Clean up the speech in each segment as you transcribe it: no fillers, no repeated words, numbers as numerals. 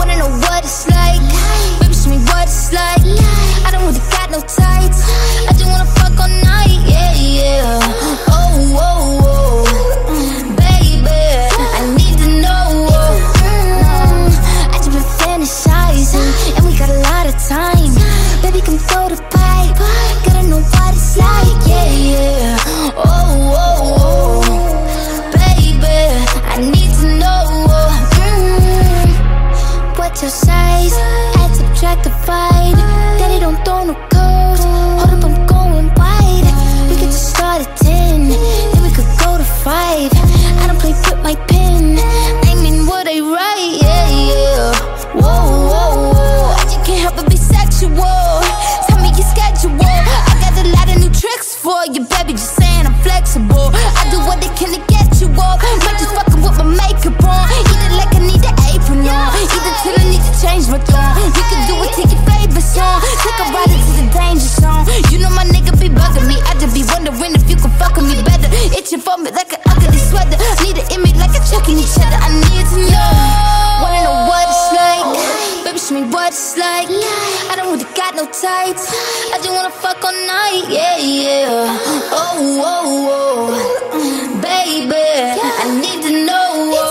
Wanna know what it's like? Baby, show me what it's like. I don't really got no tights. I just wanna fuck all night, yeah, yeah. Oh, oh, oh, baby, I need to know. I just been fantasizing, and we got a lot of time. Baby, come throw the pipe. Gotta know what it's like, yeah, yeah. Oh, oh, oh, baby, I need to know. What's your size? Add, subtract, divide. Daddy don't throw no codes. Hold up, I'm going wide. We could just start at 10, then we could go to 5. I don't play with my pen. I mean what I write, yeah, yeah. Whoa, whoa, whoa, I just can't help but be sexual. Tell me your schedule. I got a lot of new tricks for you, baby, just saying I'm flexible. I do what I can to get you off. Might just fucking with my makeup on. Eat it like I need an apron on. Eat it till I need to change my tone. We can do it till your favorite song. Take a ride into the danger zone. You know my nigga be bugging me. I just be wondering if you can fuck with me better. Itching for me like an ugly sweater. Need an image like a chucking each other. I need to know. Wanna know what it's like? Baby, show me what it's like. I don't really got no tights. I just wanna fuck all night, yeah, yeah. Oh, oh, oh, baby, I need to know.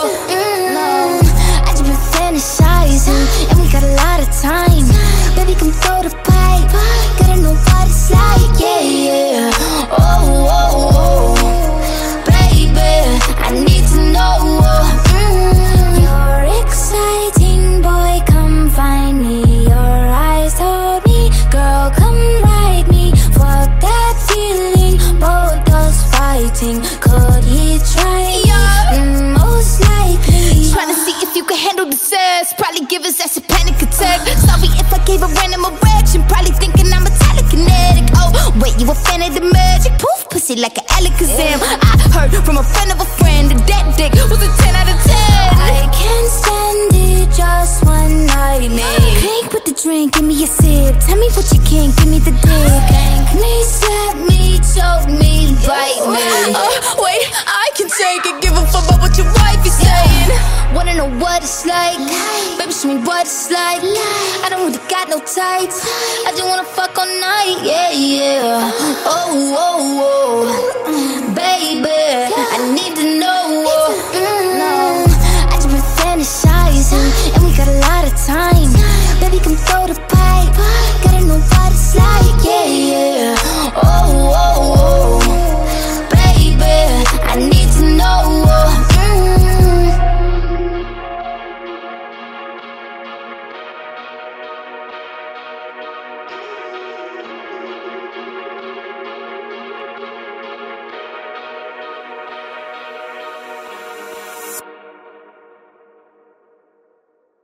I just been fantasizing, and we got a lot of time. Baby, come throw the pipe. Gotta know what it's like, yeah, yeah. Oh, oh, oh, baby, I need to know. You're exciting, boy, come find me. Your eyes told me, girl, come ride me. Fuck that feeling, both us fighting. Could he try? Most likely. Trying to see if you can handle the sex. Probably give his ass a panic attack. Sorry if I gave a random erection. Probably thinking I'm a telekinetic. Oh, wait, you a fan of the magic? Poof, pussy like an Alakazam. I heard from a friend of a friend that dick was a 10 out of 10. I can't stand it, just one night, man. Crank with the drink, give me a sip. Tell me what you can, give me the dick. Thank me, slap me, choke me, bite me. Wait, I can take it, give a fuck about what your wife is saying. Wanna know what it's like? Baby, show me what it's like. I don't really got no tights. I just wanna fuck all night, yeah, yeah. Oh, oh, oh, baby, I need